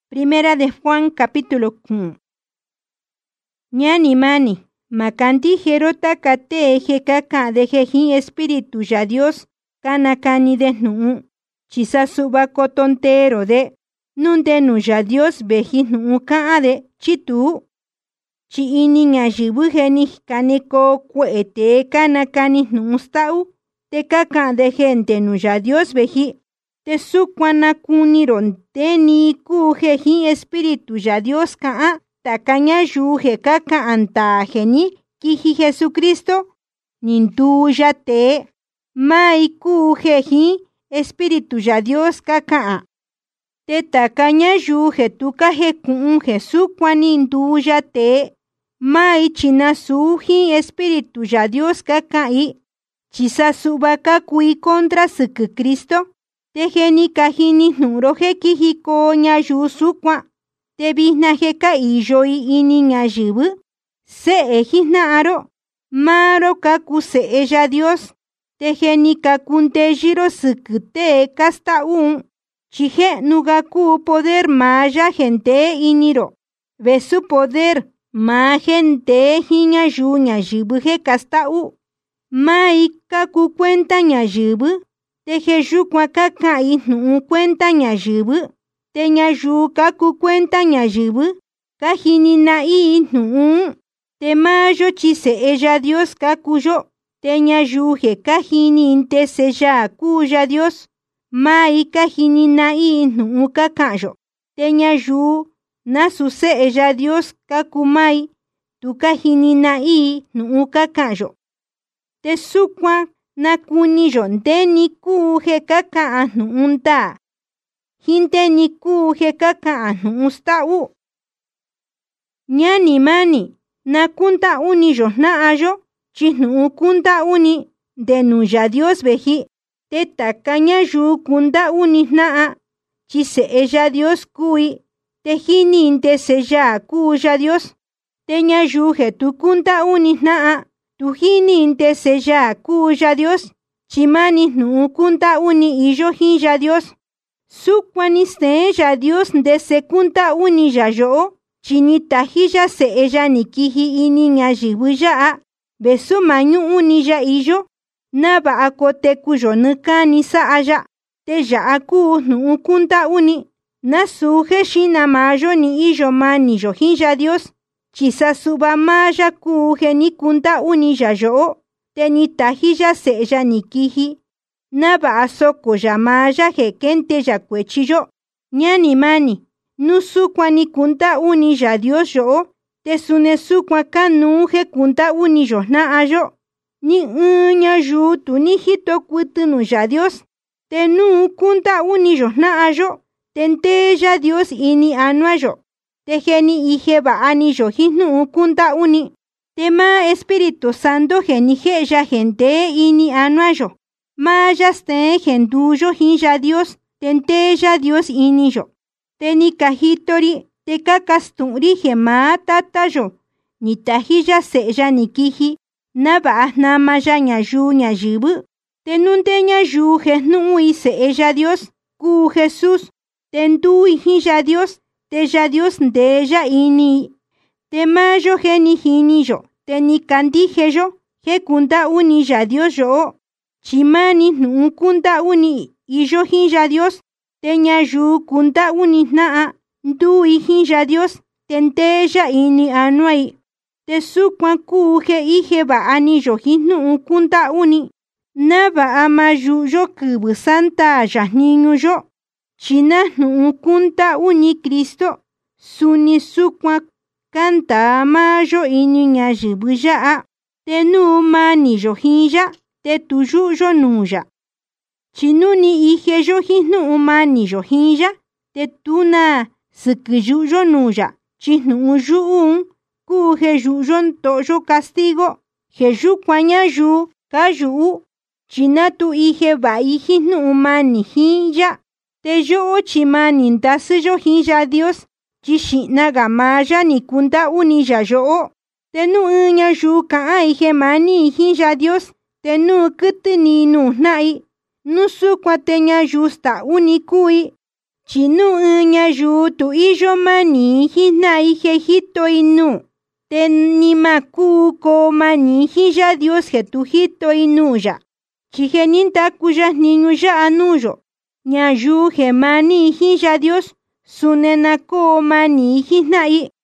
Primera de Juan capítulo 1. Ñani mani, makanti jerota kate jekaka de jejin espíritu ya Dios, kanakani de nu, chisa suba cotontero de, nunde nu ya Dios beji nu kaade, chitu. Chi ini ñajibu geni kaneko kuete kanakani nu stau, te kaka de gente nu ya Dios beji. Te sukwana kuniron teni kujeji espíritu ya Dios kaa takanya yuje kaka anta geni kiji Jesucristo nintu ya te mai kujeji espíritu ya Dios kaka te takanya yuje tukaje kun Jesukwani nintu ya te mai china suji espíritu ya Dios kaka i chisa subaka kui contra suku Cristo. Te geni kahini nuro heki hiko ñayu kwa te bihna heka iyo ini ñayibu se ejina aro maro kaku se ella Dios te geni kakunte jiro sukute kasta chije nugaku poder maya gente iniro besu poder ma gente hiñayu ñayibu he kasta mai kaku cuenta ñayibu te jeju kwa kaka inu cuenta ñayibu te ñayu kaku cuenta ñayibu kahini na inu te mayo chise ella Dios kakuyo te ñayu je kahini inte sella kuya Dios mai kahini na inu kakayo te ñayu na suse ella Dios kakumai tu kahini na inu kakayo te sukwa na kuni yonte ni kuje kaka anu unta. Hinte ni kuje kaka anu ustau. Ñani mani na kunta uni yona ayo chihnu kunta uni denu ya Dios beji te takaña yu kunta uni naa chise ella Dios kui te hininte sella kuya Dios te ña yu je tu kunta uni naa tu hininte sella kuya Dios, chimani nu kunta uni iyo hin ya Dios. Sukwani se ya Dios de se kunta uni ya yo, chinita hija se ella nikiji ini ñayibu ya besu mañu uni ya iyo, naba akote kuyo nuka nisa aya, te ya aku nu kunta uni, na suje shina mayo ni iyo mani yo hin ya Dios. Chisa suba maya kuje ni kunta uni ya yo, te ni tahija se ya ni kiji, naba asoko ya maya jekente ya kuechiyo, ñani mani, nusukwa ni kunta uni ya Dios yo, te sune sukwa kanu je kunta uni yo na ayo, ni ña yu tu ni hito kutunu ya Dios, te nu kunta uni yo na ayo, tente ya Dios ini anu ayo. Te geni ije baani yo hinu kunta uni. Te ma Espíritu Santo geni ya gente ini anuayo. Ma yaste gendu yo hin ya Dios. Tente ya Dios ini yo. Te ni kajitori te kakasturi gema tata yo. Ni tahija se ya ni kiji. Na ba na ma ya ñayu ñayibu. Te nunte ñayu genu i se ya Dios. Ku Jesús. Tendu hin ya Dios. Te ya Dios de ella ini. Te mayo geni hini yo. Te ni candije yo. Je kunta uni ya Dios yo. Chimani nu kunta uni. Y yo hin ya Dios. Te ñayu kunta uni naa. Du y hin ya Dios. Tente ella ini anuai. Te sukwa kuje ije ba ani yo hin nu kunta uni. Naba amayu yo kubu santa ya niño yo. China nu kunta uni Cristo, suni sukwa kanta mayo ini ñayibu ya, te nu mani yo hinja, te tuyu yo nuya. Chinuni ije yo hinu mani yo hinja, te tuna sukuyu yo nuya, chinu yu kuje yu to yo castigo, jeju kwanya yu kayu, china tu ije ba ijinu mani hinja. Te yo chimani ndasi yo hin ya Dios, chishina gamaya ni kunta uni ya yo. Te nu ña yu ka ije mani hin ya Dios, te nu kutu ni nu nai, nu sukwa te ña yu sta uni kui, Chinu ñayu tu iyo mani hina ije hito inu. Tenima kuko mani hija Dios que tu hito inuya. Chigeninta cuya niño ya anuyo. Ñayu gemani hija Dios. Sunena ko mani hina i.